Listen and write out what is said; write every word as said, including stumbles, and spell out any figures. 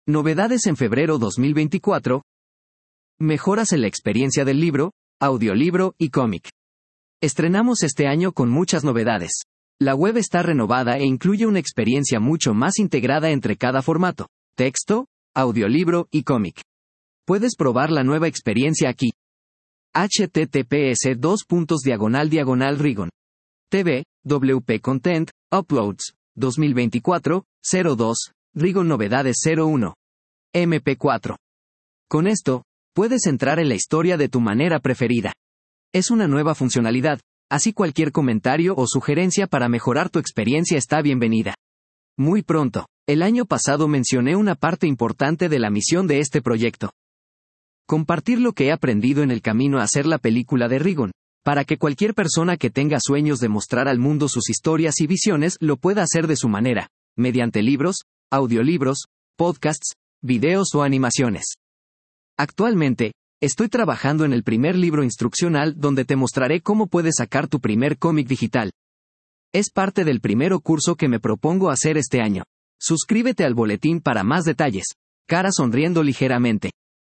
Novedades en febrero dos mil veinticuatro. Mejoras en la experiencia del libro, audiolibro y cómic. Estrenamos este año con muchas novedades. La web está renovada e incluye una experiencia mucho más integrada entre cada formato: texto, audiolibro y cómic. Puedes probar la nueva experiencia aquí. https dos puntos diagonal diagonal rigon. tv, W P Content, Uploads, dos mil veinticuatro, cero dos, Rigon Novedades cero uno. eme pe cuatro. Con esto, puedes entrar en la historia de tu manera preferida. Es una nueva funcionalidad, así cualquier comentario o sugerencia para mejorar tu experiencia está bienvenida. Muy pronto. El año pasado mencioné una parte importante de la misión de este proyecto: compartir lo que he aprendido en el camino a hacer la película de Rigon, para que cualquier persona que tenga sueños de mostrar al mundo sus historias y visiones lo pueda hacer de su manera, mediante libros, audiolibros, podcasts, videos o animaciones. Actualmente, estoy trabajando en el primer libro instruccional donde te mostraré cómo puedes sacar tu primer cómic digital. Es parte del primer curso que me propongo hacer este año. Suscríbete al boletín para más detalles. Cara sonriendo ligeramente.